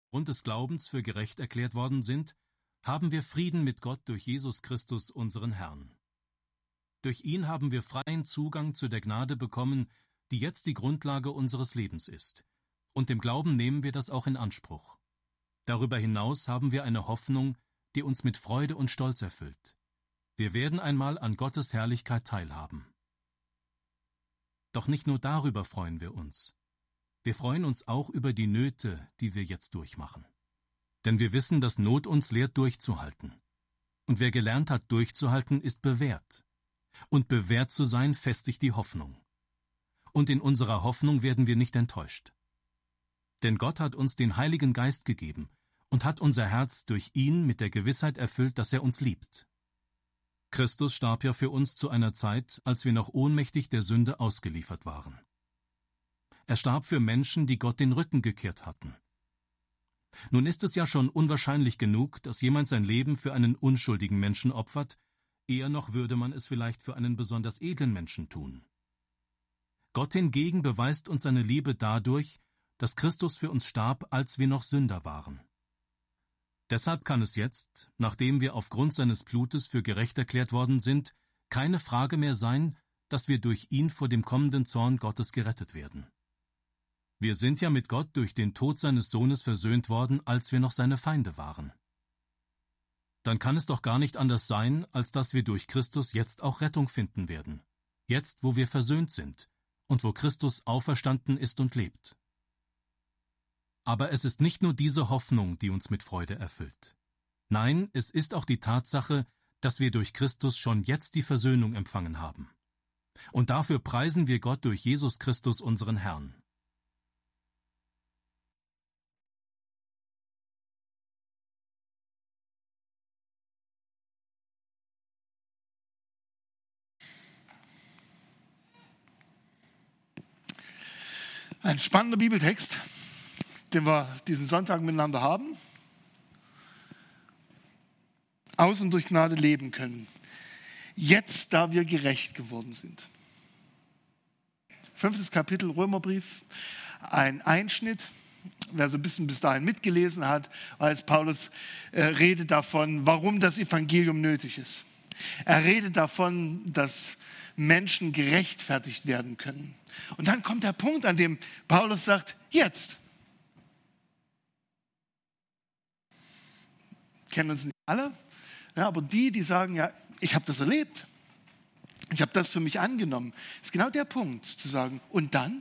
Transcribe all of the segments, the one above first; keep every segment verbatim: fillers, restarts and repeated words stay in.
Grund des Glaubens für gerecht erklärt worden sind, haben wir Frieden mit Gott durch Jesus Christus, unseren Herrn. Durch ihn haben wir freien Zugang zu der Gnade bekommen, die jetzt die Grundlage unseres Lebens ist. Und im Glauben nehmen wir das auch in Anspruch. Darüber hinaus haben wir eine Hoffnung, die uns mit Freude und Stolz erfüllt. Wir werden einmal an Gottes Herrlichkeit teilhaben. Doch nicht nur darüber freuen wir uns. Wir freuen uns auch über die Nöte, die wir jetzt durchmachen. Denn wir wissen, dass Not uns lehrt, durchzuhalten. Und wer gelernt hat, durchzuhalten, ist bewährt. Und bewährt zu sein, festigt die Hoffnung. Und in unserer Hoffnung werden wir nicht enttäuscht. Denn Gott hat uns den Heiligen Geist gegeben und hat unser Herz durch ihn mit der Gewissheit erfüllt, dass er uns liebt. Christus starb ja für uns zu einer Zeit, als wir noch ohnmächtig der Sünde ausgeliefert waren. Er starb für Menschen, die Gott den Rücken gekehrt hatten. Nun ist es ja schon unwahrscheinlich genug, dass jemand sein Leben für einen unschuldigen Menschen opfert, eher noch würde man es vielleicht für einen besonders edlen Menschen tun. Gott hingegen beweist uns seine Liebe dadurch, dass Christus für uns starb, als wir noch Sünder waren. Deshalb kann es jetzt, nachdem wir aufgrund seines Blutes für gerecht erklärt worden sind, keine Frage mehr sein, dass wir durch ihn vor dem kommenden Zorn Gottes gerettet werden. Wir sind ja mit Gott durch den Tod seines Sohnes versöhnt worden, als wir noch seine Feinde waren. Dann kann es doch gar nicht anders sein, als dass wir durch Christus jetzt auch Rettung finden werden, jetzt, wo wir versöhnt sind und wo Christus auferstanden ist und lebt. Aber es ist nicht nur diese Hoffnung, die uns mit Freude erfüllt. Nein, es ist auch die Tatsache, dass wir durch Christus schon jetzt die Versöhnung empfangen haben. Und dafür preisen wir Gott durch Jesus Christus, unseren Herrn. Ein spannender Bibeltext, den wir diesen Sonntag miteinander haben. Aus und durch Gnade leben können. Jetzt, da wir gerecht geworden sind. Fünftes Kapitel Römerbrief, ein Einschnitt. Wer so ein bisschen bis dahin mitgelesen hat, weiß, Paulus äh, redet davon, warum das Evangelium nötig ist. Er redet davon, dass Menschen gerechtfertigt werden können. Und dann kommt der Punkt, an dem Paulus sagt, jetzt. Kennen uns nicht alle, ja, aber die, die sagen, ja, ich habe das erlebt, ich habe das für mich angenommen, ist genau der Punkt, zu sagen, und dann?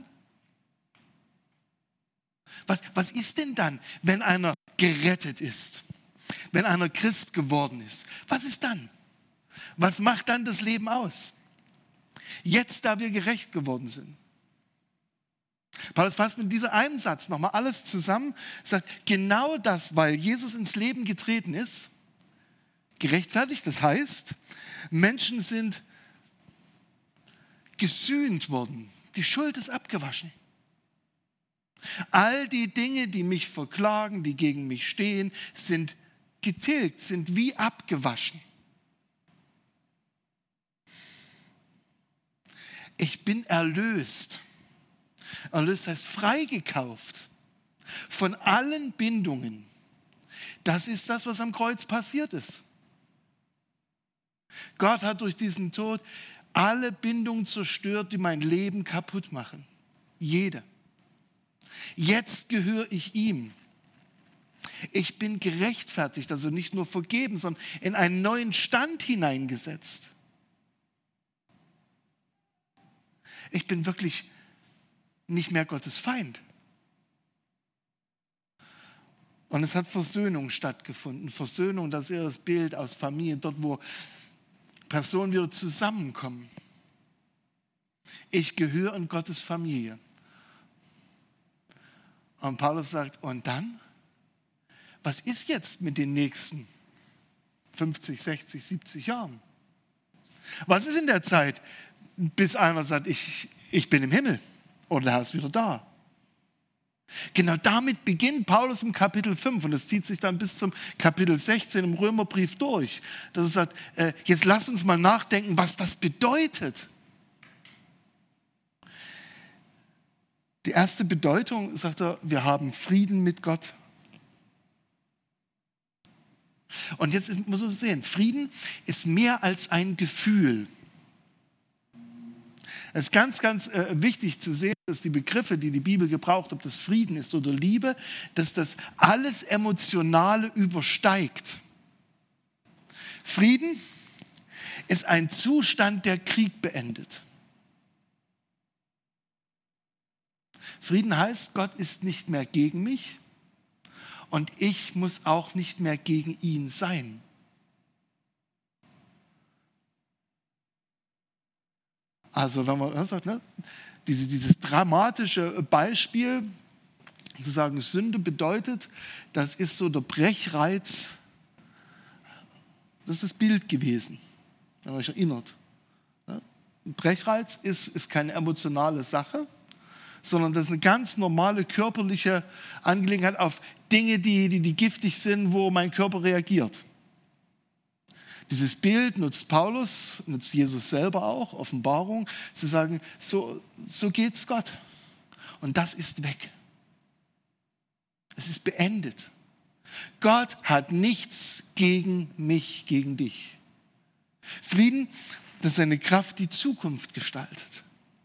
Was, was ist denn dann, wenn einer gerettet ist, wenn einer Christ geworden ist? Was ist dann? Was macht dann das Leben aus? Jetzt, da wir gerecht geworden sind. Paulus fasst mit diesem einen Satz nochmal alles zusammen, sagt, genau das, weil Jesus ins Leben getreten ist, gerechtfertigt, das heißt, Menschen sind gesühnt worden, die Schuld ist abgewaschen. All die Dinge, die mich verklagen, die gegen mich stehen, sind getilgt, sind wie abgewaschen. Ich bin erlöst. Erlöst heißt freigekauft von allen Bindungen. Das ist das, was am Kreuz passiert ist. Gott hat durch diesen Tod alle Bindungen zerstört, die mein Leben kaputt machen. Jede. Jetzt gehöre ich ihm. Ich bin gerechtfertigt, also nicht nur vergeben, sondern in einen neuen Stand hineingesetzt. Ich bin wirklich nicht mehr Gottes Feind. Und es hat Versöhnung stattgefunden. Versöhnung, das ist das Bild aus Familie, dort wo Personen wieder zusammenkommen. Ich gehöre in Gottes Familie. Und Paulus sagt, und dann? Was ist jetzt mit den nächsten fünfzig, sechzig, siebzig Jahren? Was ist in der Zeit, bis einer sagt, ich, ich bin im Himmel oder der Herr ist wieder da? Genau damit beginnt Paulus im Kapitel fünf und das zieht sich dann bis zum Kapitel sechzehn im Römerbrief durch. Dass er sagt, äh, jetzt lass uns mal nachdenken, was das bedeutet. Die erste Bedeutung, sagt er, wir haben Frieden mit Gott. Und jetzt muss man sehen, Frieden ist mehr als ein Gefühl. Es ist ganz, ganz äh, wichtig zu sehen, dass die Begriffe, die die Bibel gebraucht, ob das Frieden ist oder Liebe, dass das alles Emotionale übersteigt. Frieden ist ein Zustand, der Krieg beendet. Frieden heißt, Gott ist nicht mehr gegen mich und ich muss auch nicht mehr gegen ihn sein. Also wenn man sagt, ne, dieses, dieses dramatische Beispiel, zu sagen, Sünde bedeutet, das ist so der Brechreiz, das ist das Bild gewesen, wenn man sich erinnert. Ein Brechreiz ist, ist keine emotionale Sache, sondern das ist eine ganz normale körperliche Angelegenheit auf Dinge, die, die, die giftig sind, wo mein Körper reagiert. Dieses Bild nutzt Paulus, nutzt Jesus selber auch, Offenbarung, zu sagen, so, so geht's Gott. Und das ist weg. Es ist beendet. Gott hat nichts gegen mich, gegen dich. Frieden, das ist eine Kraft, die Zukunft gestaltet.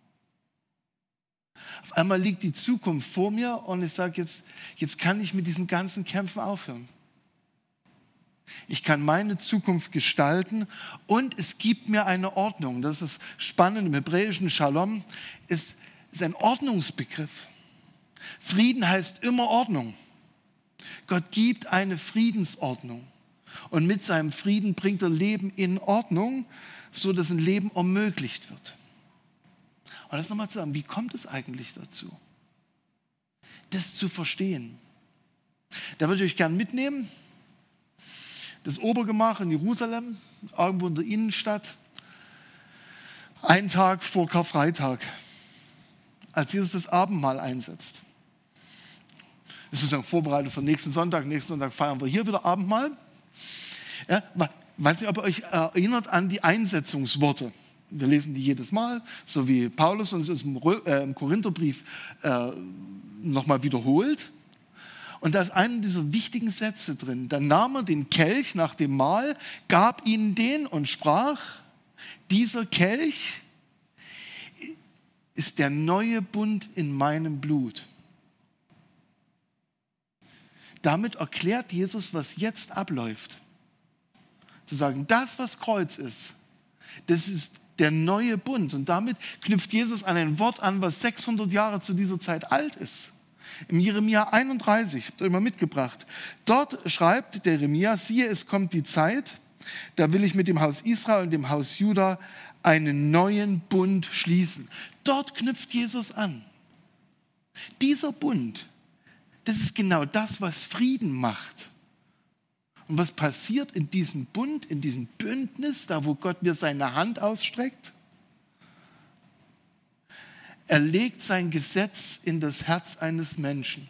Auf einmal liegt die Zukunft vor mir und ich sage, jetzt, jetzt kann ich mit diesen ganzen Kämpfen aufhören. Ich kann meine Zukunft gestalten und es gibt mir eine Ordnung. Das ist spannend im Hebräischen. Shalom ist, ist ein Ordnungsbegriff. Frieden heißt immer Ordnung. Gott gibt eine Friedensordnung. Und mit seinem Frieden bringt er Leben in Ordnung, so dass ein Leben ermöglicht wird. Und das nochmal zu sagen, wie kommt es eigentlich dazu? Das zu verstehen. Da würde ich euch gerne mitnehmen. Das Obergemach in Jerusalem, irgendwo in der Innenstadt, einen Tag vor Karfreitag, als Jesus das Abendmahl einsetzt. Das ist sozusagen vorbereitet für nächsten Sonntag. Nächsten Sonntag feiern wir hier wieder Abendmahl. Ja, weiß nicht, ob ihr euch erinnert an die Einsetzungsworte. Wir lesen die jedes Mal, so wie Paulus uns im Korintherbrief äh, nochmal wiederholt. Und da ist einer dieser wichtigen Sätze drin. Dann nahm er den Kelch nach dem Mahl, gab ihnen den und sprach, dieser Kelch ist der neue Bund in meinem Blut. Damit erklärt Jesus, was jetzt abläuft. Zu sagen, das, was Kreuz ist, das ist der neue Bund. Und damit knüpft Jesus an ein Wort an, was sechshundert Jahre zu dieser Zeit alt ist. Im Jeremia einunddreißig, habt ihr mal mitgebracht. Dort schreibt der Jeremia, siehe, es kommt die Zeit, da will ich mit dem Haus Israel und dem Haus Juda einen neuen Bund schließen. Dort knüpft Jesus an. Dieser Bund, das ist genau das, was Frieden macht. Und was passiert in diesem Bund, in diesem Bündnis, da wo Gott mir seine Hand ausstreckt? Er legt sein Gesetz in das Herz eines Menschen.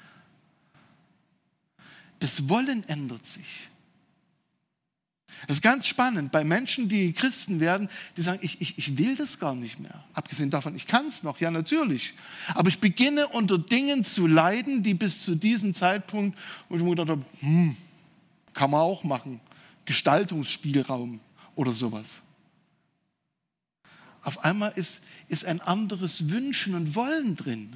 Das Wollen ändert sich. Das ist ganz spannend bei Menschen, die Christen werden, die sagen, ich, ich, ich will das gar nicht mehr. Abgesehen davon, ich kann es noch, ja natürlich. Aber ich beginne unter Dingen zu leiden, die bis zu diesem Zeitpunkt, wo ich mir gedacht habe, hm, kann man auch machen, Gestaltungsspielraum oder sowas. Auf einmal ist, ist ein anderes Wünschen und Wollen drin.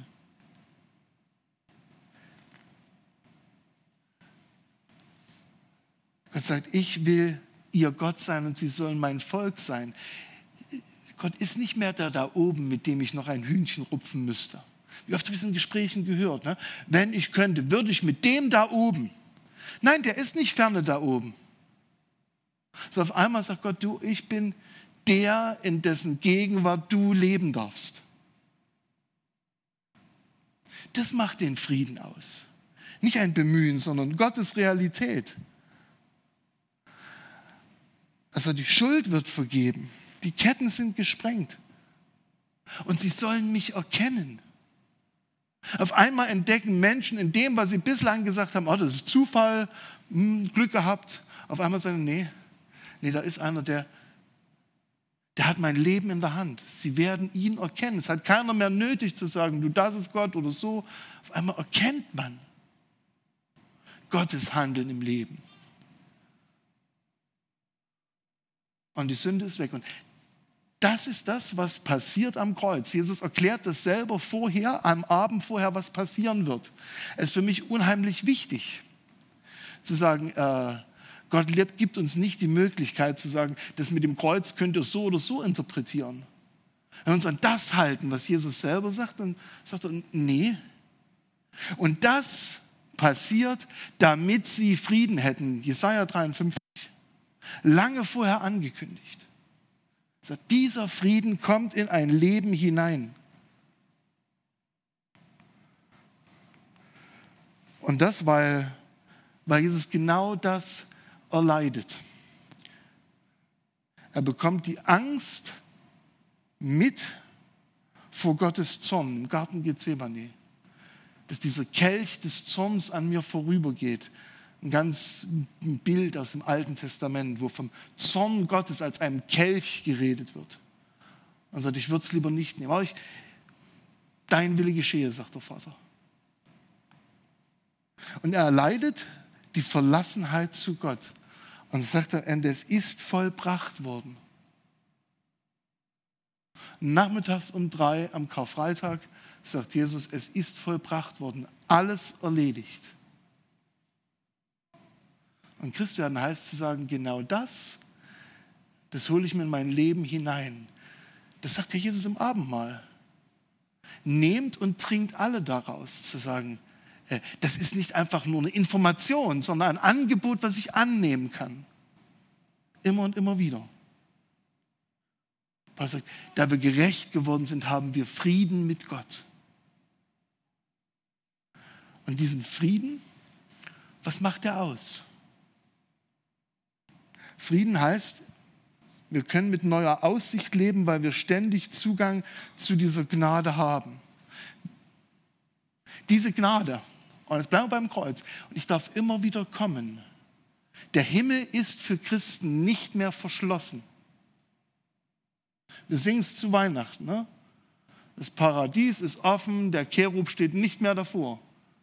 Gott sagt, ich will ihr Gott sein und sie sollen mein Volk sein. Gott ist nicht mehr der da oben, mit dem ich noch ein Hühnchen rupfen müsste. Wie oft habe ich es in Gesprächen gehört, ne? Wenn ich könnte, würde ich mit dem da oben. Nein, der ist nicht ferne da oben. So auf einmal sagt Gott, du, ich bin der, in dessen Gegenwart du leben darfst. Das macht den Frieden aus. Nicht ein Bemühen, sondern Gottes Realität. Also die Schuld wird vergeben. Die Ketten sind gesprengt. Und sie sollen mich erkennen. Auf einmal entdecken Menschen in dem, was sie bislang gesagt haben, oh, das ist Zufall, hm, Glück gehabt. Auf einmal sagen, nee, nee, da ist einer, der Der hat mein Leben in der Hand. Sie werden ihn erkennen. Es hat keiner mehr nötig zu sagen, du, das ist Gott oder so. Auf einmal erkennt man Gottes Handeln im Leben. Und die Sünde ist weg. Und das ist das, was passiert am Kreuz. Jesus erklärt das selber vorher, am Abend vorher, was passieren wird. Es ist für mich unheimlich wichtig, zu sagen, äh, Gott gibt uns nicht die Möglichkeit zu sagen, das mit dem Kreuz könnt ihr so oder so interpretieren. Wenn wir uns an das halten, was Jesus selber sagt, dann sagt er, nee. Und das passiert, damit sie Frieden hätten. Jesaja dreiundfünfzig, lange vorher angekündigt. Er sagt, dieser Frieden kommt in ein Leben hinein. Und das, weil, weil Jesus genau das erleidet. Er bekommt die Angst mit vor Gottes Zorn im Garten Gethsemane. Dass dieser Kelch des Zorns an mir vorübergeht. Ein ganz ein Bild aus dem Alten Testament, wo vom Zorn Gottes als einem Kelch geredet wird. Und sagt, ich würde es lieber nicht nehmen. Aber ich, dein Wille geschehe, sagt der Vater. Und er erleidet die Verlassenheit zu Gott. Und sagt er, und es ist vollbracht worden. Nachmittags um drei am Karfreitag sagt Jesus, es ist vollbracht worden. Alles erledigt. Und Christ werden heißt zu sagen, genau das, das hole ich mir in mein Leben hinein. Das sagt ja Jesus im Abendmahl. Nehmt und trinkt alle daraus, zu sagen, das ist nicht einfach nur eine Information, sondern ein Angebot, was ich annehmen kann. Immer und immer wieder. Paulus sagt, da wir gerecht geworden sind, haben wir Frieden mit Gott. Und diesen Frieden, was macht er aus? Frieden heißt, wir können mit neuer Aussicht leben, weil wir ständig Zugang zu dieser Gnade haben. Diese Gnade, und jetzt bleiben wir beim Kreuz, und ich darf immer wieder kommen. Der Himmel ist für Christen nicht mehr verschlossen. Wir singen es zu Weihnachten. Ne? Das Paradies ist offen, der Cherub steht nicht mehr davor.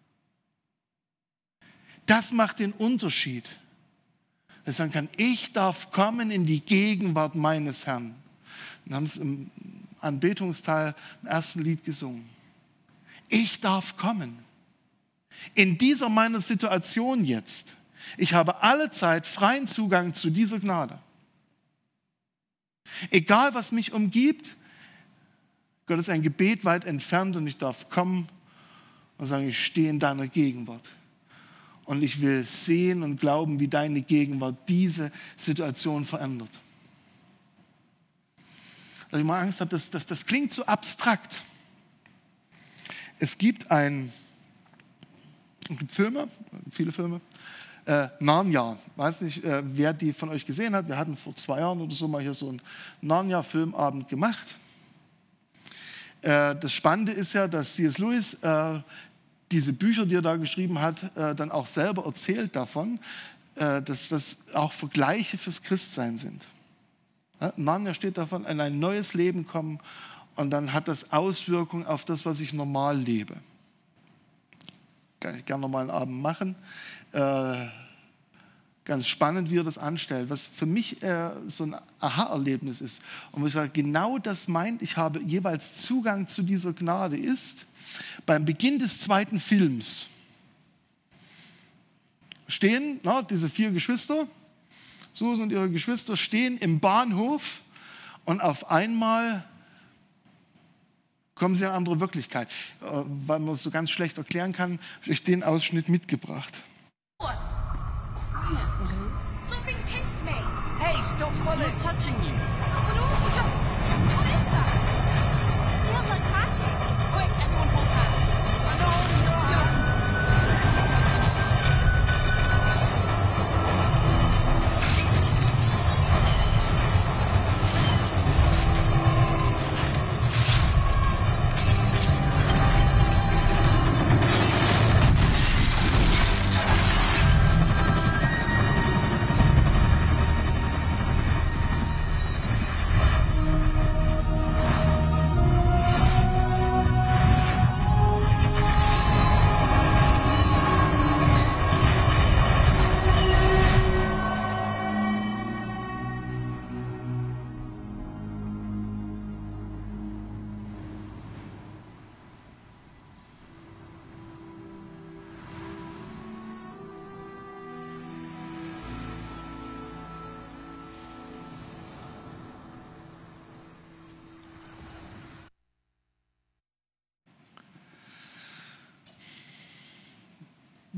Das macht den Unterschied. Dass sagen kann, ich darf kommen in die Gegenwart meines Herrn. Wir haben es im Anbetungsteil im ersten Lied gesungen. Ich darf kommen. In dieser meiner Situation jetzt. Ich habe alle Zeit freien Zugang zu dieser Gnade. Egal, was mich umgibt, Gott ist ein Gebet weit entfernt und ich darf kommen und sagen, ich stehe in deiner Gegenwart. Und ich will sehen und glauben, wie deine Gegenwart diese Situation verändert. Dass ich mal Angst habe, dass, dass das klingt so abstrakt. Es gibt ein, es gibt Filme, viele Filme, äh, Narnia. Ich weiß nicht, äh, wer die von euch gesehen hat. Wir hatten vor zwei Jahren oder so mal hier so einen Narnia-Filmabend gemacht. Äh, das Spannende ist ja, dass C S Lewis äh, diese Bücher, die er da geschrieben hat, äh, dann auch selber erzählt davon, äh, dass das auch Vergleiche fürs Christsein sind. Ja, Narnia steht davon, in ein neues Leben kommen und dann hat das Auswirkungen auf das, was ich normal lebe. Kann ich gerne nochmal einen Abend machen. Äh, ganz spannend, wie er das anstellt. Was für mich äh, so ein Aha-Erlebnis ist und wo ich sage, genau das meint, ich habe jeweils Zugang zu dieser Gnade ist, beim Beginn des zweiten Films stehen na, diese vier Geschwister, Susan und ihre Geschwister, stehen im Bahnhof und auf einmal kommen sie in eine andere Wirklichkeit. Weil man es so ganz schlecht erklären kann, habe ich den Ausschnitt mitgebracht. Quiet, Lou. Something pinched me. Hey, stop pulling. Touching you. But all just... What is that? Feels like magic. Quick, everyone hold hands. No, no.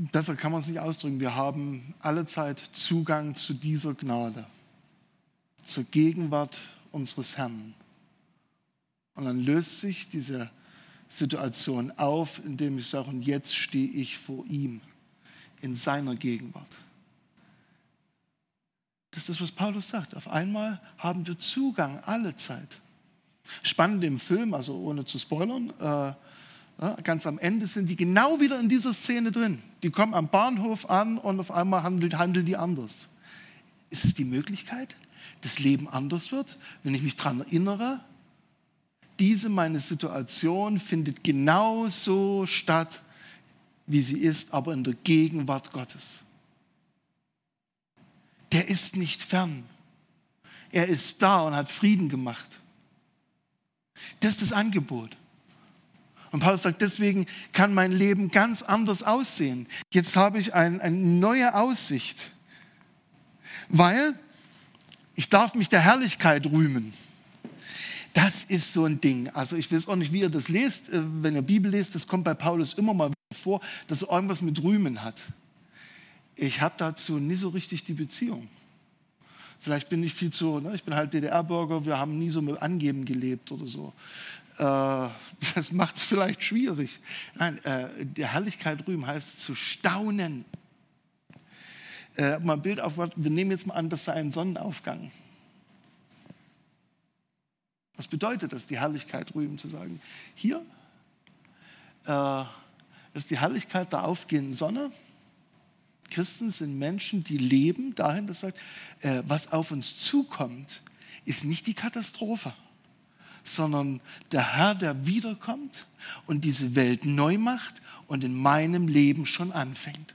besser kann man es nicht ausdrücken, wir haben allezeit Zugang zu dieser Gnade, zur Gegenwart unseres Herrn. Und dann löst sich diese Situation auf, indem ich sage, und jetzt stehe ich vor ihm, in seiner Gegenwart. Das ist das, was Paulus sagt. Auf einmal haben wir Zugang alle Zeit. Spannend im Film, also ohne zu spoilern, äh, ja, ganz am Ende sind die genau wieder in dieser Szene drin. Die kommen am Bahnhof an und auf einmal handelt, handeln die anders. Ist es die Möglichkeit, dass das Leben anders wird, wenn ich mich daran erinnere, diese meine Situation findet genauso statt, wie sie ist, aber in der Gegenwart Gottes. Der ist nicht fern. Er ist da und hat Frieden gemacht. Das ist das Angebot. Und Paulus sagt, deswegen kann mein Leben ganz anders aussehen. Jetzt habe ich ein, eine neue Aussicht, weil ich darf mich der Herrlichkeit rühmen. Das ist so ein Ding. Also ich weiß auch nicht, wie ihr das lest. Wenn ihr Bibel lest, das kommt bei Paulus immer mal wieder vor, dass er irgendwas mit Rühmen hat. Ich habe dazu nie so richtig die Beziehung. Vielleicht bin ich viel zu, ne, ich bin halt D D R-Bürger, wir haben nie so mit Angeben gelebt oder so. Äh, das macht es vielleicht schwierig. Nein, äh, der Herrlichkeit rühmen heißt zu staunen. Äh, hab mal ein Bild aufgebracht, wir nehmen jetzt mal an, das sei ein Sonnenaufgang. Was bedeutet das, die Herrlichkeit rühmen, zu sagen? Hier äh, ist die Herrlichkeit der aufgehenden Sonne. Christen sind Menschen, die leben dahin, dass sagt, äh, was auf uns zukommt, ist nicht die Katastrophe, sondern der Herr, der wiederkommt und diese Welt neu macht und in meinem Leben schon anfängt.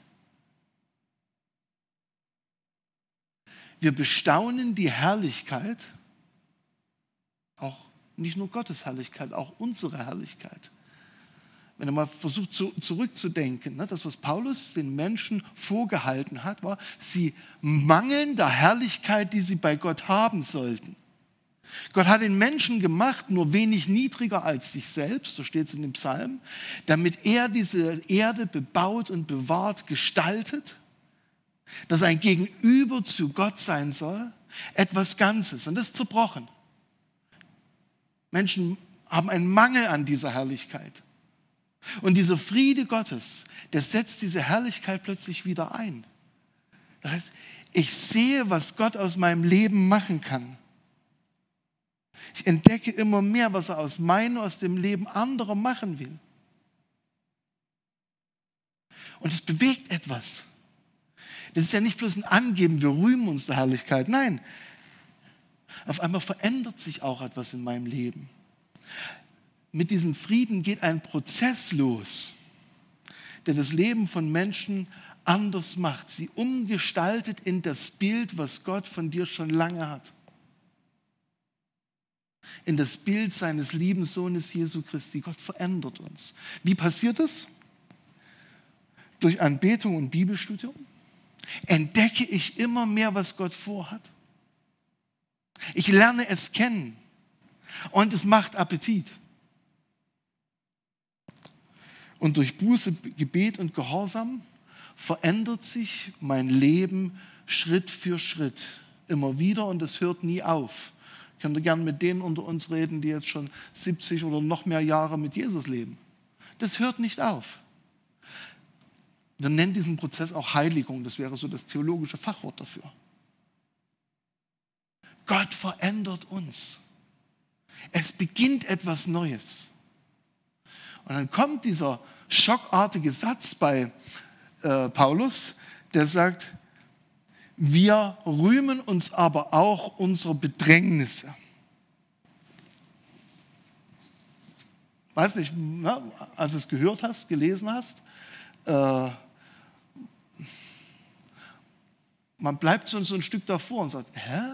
Wir bestaunen die Herrlichkeit, auch nicht nur Gottes Herrlichkeit, auch unsere Herrlichkeit. Wenn er mal versucht zu, zurückzudenken, ne, das, was Paulus den Menschen vorgehalten hat, war, sie mangeln der Herrlichkeit, die sie bei Gott haben sollten. Gott hat den Menschen gemacht, nur wenig niedriger als sich selbst, so steht es in dem Psalm, damit er diese Erde bebaut und bewahrt, gestaltet, dass ein Gegenüber zu Gott sein soll, etwas Ganzes. Und das ist zerbrochen. Menschen haben einen Mangel an dieser Herrlichkeit. Und dieser Friede Gottes, der setzt diese Herrlichkeit plötzlich wieder ein. Das heißt, ich sehe, was Gott aus meinem Leben machen kann. Ich entdecke immer mehr, was er aus meinem, aus dem Leben anderer machen will. Und es bewegt etwas. Das ist ja nicht bloß ein Angeben, wir rühmen uns der Herrlichkeit. Nein, auf einmal verändert sich auch etwas in meinem Leben. Mit diesem Frieden geht ein Prozess los, der das Leben von Menschen anders macht, sie umgestaltet in das Bild, was Gott von dir schon lange hat. In das Bild seines lieben Sohnes Jesu Christi. Gott verändert uns. Wie passiert das? Durch Anbetung und Bibelstudium entdecke ich immer mehr, was Gott vorhat. Ich lerne es kennen und es macht Appetit. Und durch Buße, Gebet und Gehorsam verändert sich mein Leben Schritt für Schritt. Immer wieder und es hört nie auf. Ich könnte gerne mit denen unter uns reden, die jetzt schon siebzig oder noch mehr Jahre mit Jesus leben. Das hört nicht auf. Wir nennen diesen Prozess auch Heiligung. Das wäre so das theologische Fachwort dafür. Gott verändert uns. Es beginnt etwas Neues. Und dann kommt dieser schockartige Satz bei äh, Paulus, der sagt, wir rühmen uns aber auch unserer Bedrängnisse. Weiß nicht, na, als du es gehört hast, gelesen hast, äh, man bleibt so, so ein Stück davor und sagt, hä?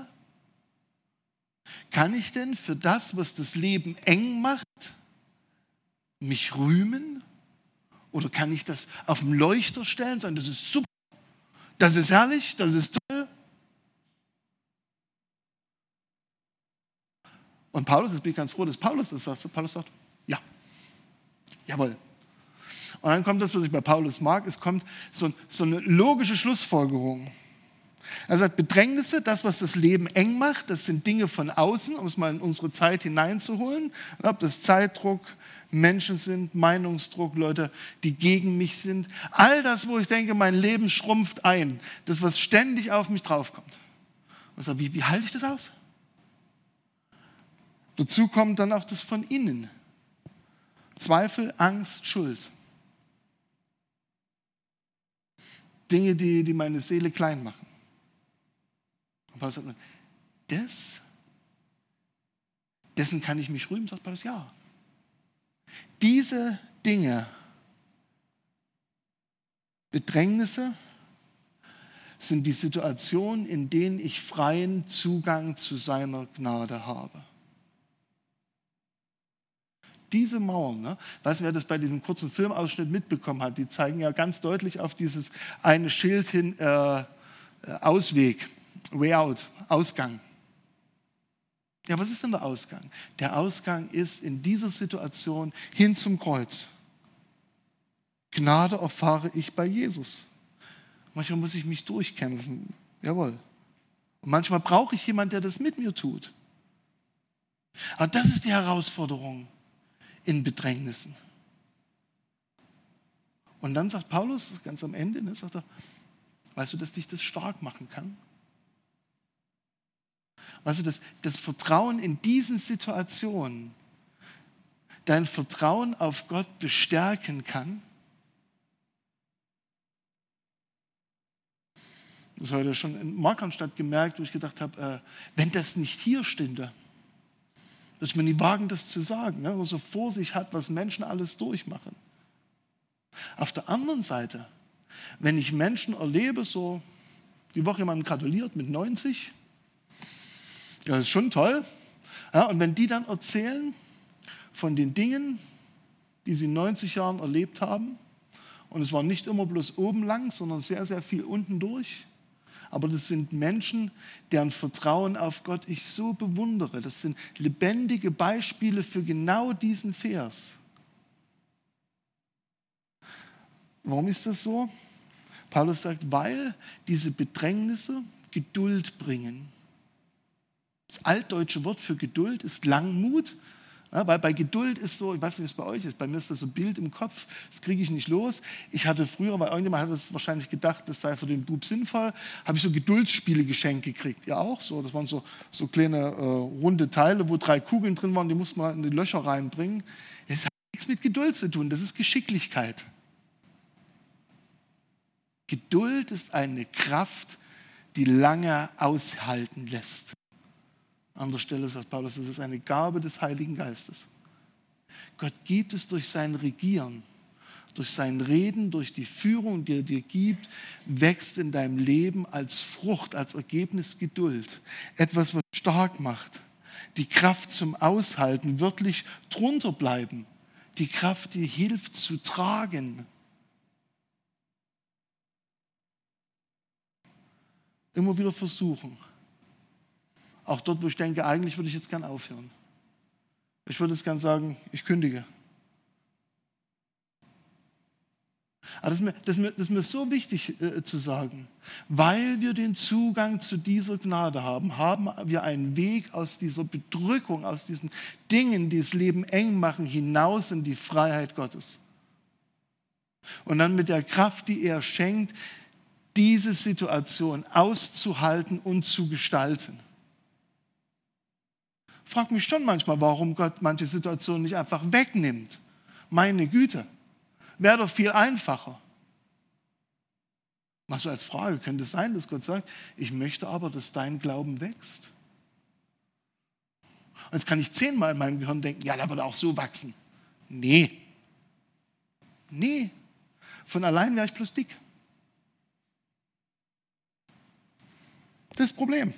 Kann ich denn für das, was das Leben eng macht, mich rühmen? Oder kann ich das auf den Leuchter stellen und sagen, das ist super, das ist herrlich, das ist toll? Und Paulus, jetzt bin ich ganz froh, dass Paulus das sagt. Paulus sagt, ja, jawohl. Und dann kommt das, was ich bei Paulus mag, es kommt so, so eine logische Schlussfolgerung. Er sagt, Bedrängnisse, das, was das Leben eng macht, das sind Dinge von außen, um es mal in unsere Zeit hineinzuholen. Ob das Zeitdruck, Menschen sind, Meinungsdruck, Leute, die gegen mich sind. All das, wo ich denke, mein Leben schrumpft ein. Das, was ständig auf mich draufkommt. Und ich sage, wie, wie halte ich das aus? Dazu kommt dann auch das von innen. Zweifel, Angst, Schuld. Dinge, die, die meine Seele klein machen. Und Paulus sagt, das, dessen kann ich mich rühmen, sagt Paulus, ja. Diese Dinge, Bedrängnisse, sind die Situationen, in denen ich freien Zugang zu seiner Gnade habe. Diese Mauern, ne? Weiß wer das bei diesem kurzen Filmausschnitt mitbekommen hat, die zeigen ja ganz deutlich auf dieses eine Schild hin, äh, Ausweg, Way out, Ausgang. Ja, was ist denn der Ausgang? Der Ausgang ist in dieser Situation hin zum Kreuz. Gnade erfahre ich bei Jesus. Manchmal muss ich mich durchkämpfen, jawohl. Und manchmal brauche ich jemanden, der das mit mir tut. Aber das ist die Herausforderung in Bedrängnissen. Und dann sagt Paulus, ganz am Ende, ne, sagt er, weißt du, dass dich das stark machen kann? Weißt du, dass das Vertrauen in diesen Situationen dein Vertrauen auf Gott bestärken kann? Das habe ich heute schon in Markranstadt gemerkt, wo ich gedacht habe, äh, wenn das nicht hier stünde, würde ich mir nie wagen, das zu sagen, ne? Wenn man so vor sich hat, was Menschen alles durchmachen. Auf der anderen Seite, wenn ich Menschen erlebe, so die Woche jemandem gratuliert mit neunzig, ja, das ist schon toll. Ja, und wenn die dann erzählen von den Dingen, die sie in neunzig Jahren erlebt haben, und es war nicht immer bloß oben lang, sondern sehr, sehr viel unten durch, aber das sind Menschen, deren Vertrauen auf Gott ich so bewundere. Das sind lebendige Beispiele für genau diesen Vers. Warum ist das so? Paulus sagt, weil diese Bedrängnisse Geduld bringen. Das altdeutsche Wort für Geduld ist Langmut. Ja, weil bei Geduld ist so, ich weiß nicht, wie es bei euch ist, bei mir ist das so ein Bild im Kopf, das kriege ich nicht los. Ich hatte früher, weil irgendjemand hat das wahrscheinlich gedacht, das sei für den Bub sinnvoll, habe ich so Geduldsspiele geschenkt gekriegt. Ja auch so, das waren so, so kleine äh, runde Teile, wo drei Kugeln drin waren, die musste man in die Löcher reinbringen. Das hat nichts mit Geduld zu tun, das ist Geschicklichkeit. Geduld ist eine Kraft, die lange aushalten lässt. An anderer Stelle sagt Paulus, das ist eine Gabe des Heiligen Geistes. Gott gibt es durch sein Regieren, durch sein Reden, durch die Führung, die er dir gibt, wächst in deinem Leben als Frucht, als Ergebnis Geduld. Etwas, was stark macht. Die Kraft zum Aushalten, wirklich drunter bleiben. Die Kraft, die hilft zu tragen. Immer wieder versuchen. Auch dort, wo ich denke, eigentlich würde ich jetzt gern aufhören. Ich würde jetzt gern sagen, ich kündige. Aber das ist mir, das ist mir, das ist mir so wichtig äh, zu sagen. Weil wir den Zugang zu dieser Gnade haben, haben wir einen Weg aus dieser Bedrückung, aus diesen Dingen, die das Leben eng machen, hinaus in die Freiheit Gottes. Und dann mit der Kraft, die er schenkt, diese Situation auszuhalten und zu gestalten. Ich frage mich schon manchmal, warum Gott manche Situationen nicht einfach wegnimmt. Meine Güte, wäre doch viel einfacher. Mal so als Frage, könnte es sein, dass Gott sagt, ich möchte aber, dass dein Glauben wächst. Und jetzt kann ich zehnmal in meinem Gehirn denken, ja, der würde auch so wachsen. Nee. Nee. Von allein wäre ich bloß dick. Das Problem.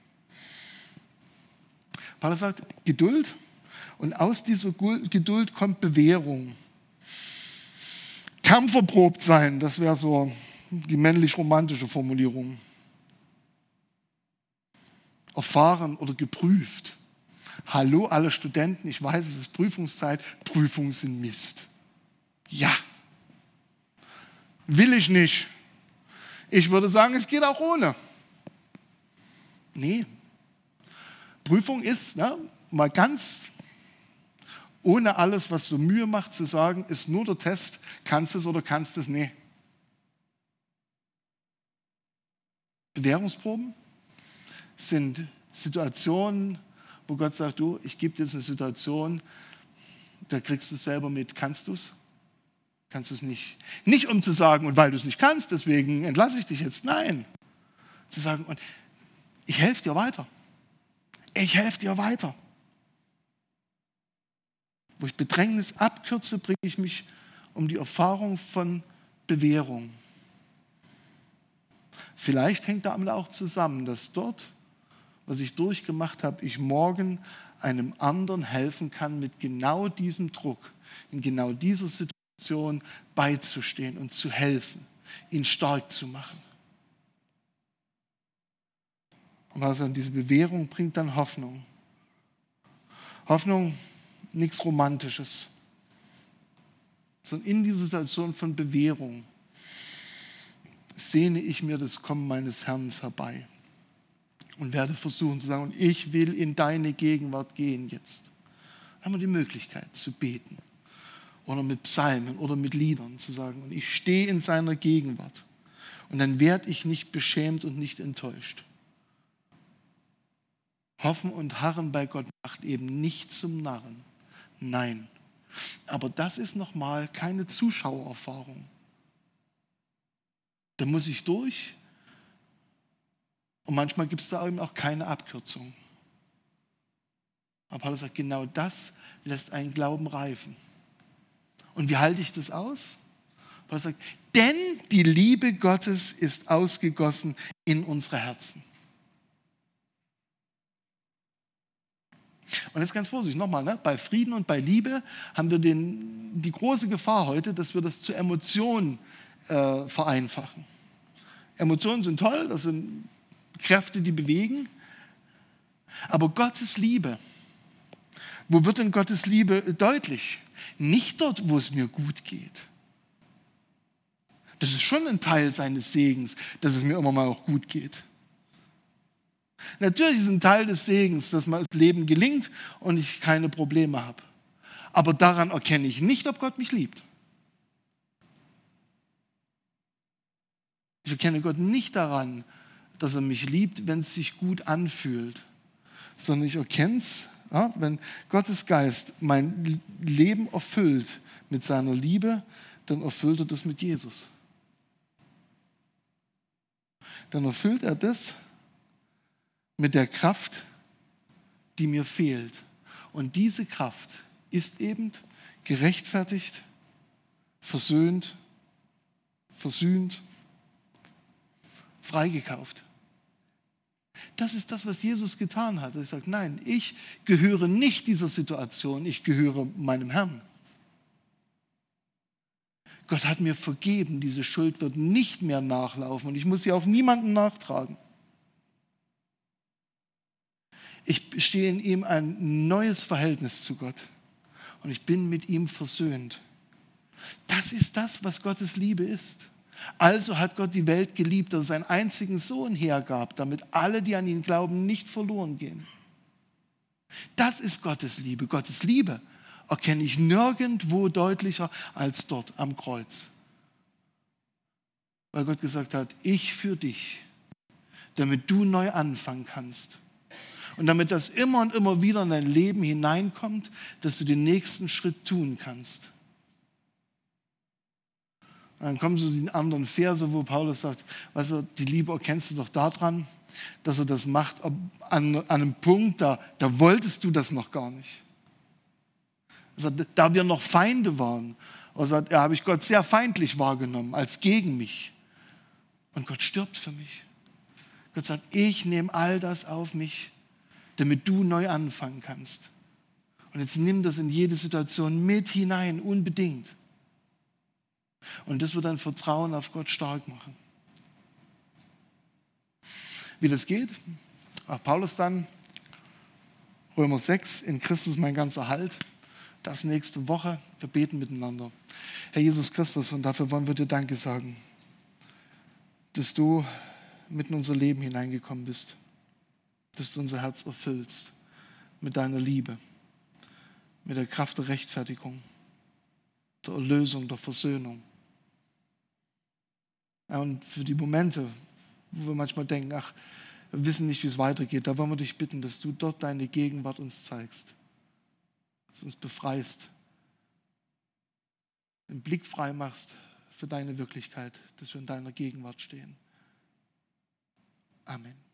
Paulus sagt, Geduld, und aus dieser Geduld kommt Bewährung. Kampferprobt sein, das wäre so die männlich-romantische Formulierung. Erfahren oder geprüft. Hallo alle Studenten, ich weiß, es ist Prüfungszeit, Prüfungen sind Mist. Ja, will ich nicht. Ich würde sagen, es geht auch ohne. Nee. Prüfung ist, ne, mal ganz ohne alles, was so Mühe macht, zu sagen, ist nur der Test, kannst du es oder kannst du es nicht. Bewährungsproben sind Situationen, wo Gott sagt, du, ich gebe dir jetzt eine Situation, da kriegst du es selber mit, kannst du es? Kannst du es nicht? Nicht um zu sagen, und weil du es nicht kannst, deswegen entlasse ich dich jetzt. Nein. Zu sagen, und ich helfe dir weiter. Ich helfe dir weiter. Wo ich Bedrängnis abkürze, bringe ich mich um die Erfahrung von Bewährung. Vielleicht hängt damit auch zusammen, dass dort, was ich durchgemacht habe, ich morgen einem anderen helfen kann, mit genau diesem Druck, in genau dieser Situation beizustehen und zu helfen, ihn stark zu machen. Und also diese Bewährung bringt dann Hoffnung. Hoffnung, nichts Romantisches, sondern in dieser Situation von Bewährung sehne ich mir das Kommen meines Herrn herbei und werde versuchen zu sagen, und ich will in deine Gegenwart gehen jetzt. Dann haben wir die Möglichkeit zu beten oder mit Psalmen oder mit Liedern zu sagen, und ich stehe in seiner Gegenwart und dann werde ich nicht beschämt und nicht enttäuscht. Hoffen und Harren bei Gott macht eben nicht zum Narren. Nein. Aber das ist nochmal keine Zuschauererfahrung. Da muss ich durch und manchmal gibt es da eben auch keine Abkürzung. Aber Paulus sagt, genau das lässt einen Glauben reifen. Und wie halte ich das aus? Paulus sagt, denn die Liebe Gottes ist ausgegossen in unsere Herzen. Und jetzt ganz vorsichtig, nochmal, ne? Bei Frieden und bei Liebe haben wir den, die große Gefahr heute, dass wir das zu Emotionen äh, vereinfachen. Emotionen sind toll, das sind Kräfte, die bewegen. Aber Gottes Liebe, wo wird denn Gottes Liebe deutlich? Nicht dort, wo es mir gut geht. Das ist schon ein Teil seines Segens, dass es mir immer mal auch gut geht. Natürlich ist ein Teil des Segens, dass mir das Leben gelingt und ich keine Probleme habe. Aber daran erkenne ich nicht, ob Gott mich liebt. Ich erkenne Gott nicht daran, dass er mich liebt, wenn es sich gut anfühlt, sondern ich erkenne es, ja, wenn Gottes Geist mein Leben erfüllt mit seiner Liebe, dann erfüllt er das mit Jesus. Dann erfüllt er das mit der Kraft, die mir fehlt. Und diese Kraft ist eben gerechtfertigt, versöhnt, versöhnt, freigekauft. Das ist das, was Jesus getan hat. Er sagt, nein, ich gehöre nicht dieser Situation, ich gehöre meinem Herrn. Gott hat mir vergeben, diese Schuld wird nicht mehr nachlaufen und ich muss sie auf niemanden nachtragen. Ich stehe in ihm ein neues Verhältnis zu Gott und ich bin mit ihm versöhnt. Das ist das, was Gottes Liebe ist. Also hat Gott die Welt geliebt, dass er seinen einzigen Sohn hergab, damit alle, die an ihn glauben, nicht verloren gehen. Das ist Gottes Liebe. Gottes Liebe erkenne ich nirgendwo deutlicher als dort am Kreuz. Weil Gott gesagt hat, ich für dich, damit du neu anfangen kannst. Und damit das immer und immer wieder in dein Leben hineinkommt, dass du den nächsten Schritt tun kannst. Und dann kommen so die anderen Verse, wo Paulus sagt, weißt du, die Liebe erkennst du doch daran, dass er das macht an, an einem Punkt, da, da wolltest du das noch gar nicht. Er sagt, da wir noch Feinde waren, er sagt, ja, habe ich Gott sehr feindlich wahrgenommen, als gegen mich. Und Gott stirbt für mich. Gott sagt, ich nehme all das auf mich, damit du neu anfangen kannst. Und jetzt nimm das in jede Situation mit hinein, unbedingt. Und das wird dein Vertrauen auf Gott stark machen. Wie das geht? Ach, Paulus dann, Römer sechs, in Christus mein ganzer Halt. das nächste Woche. Wir beten miteinander. Herr Jesus Christus, und dafür wollen wir dir Danke sagen, dass du mitten in unser Leben hineingekommen bist, dass du unser Herz erfüllst mit deiner Liebe, mit der Kraft der Rechtfertigung, der Erlösung, der Versöhnung. Ja, und für die Momente, wo wir manchmal denken, ach, wir wissen nicht, wie es weitergeht, da wollen wir dich bitten, dass du dort deine Gegenwart uns zeigst, dass du uns befreist, den Blick frei machst für deine Wirklichkeit, dass wir in deiner Gegenwart stehen. Amen.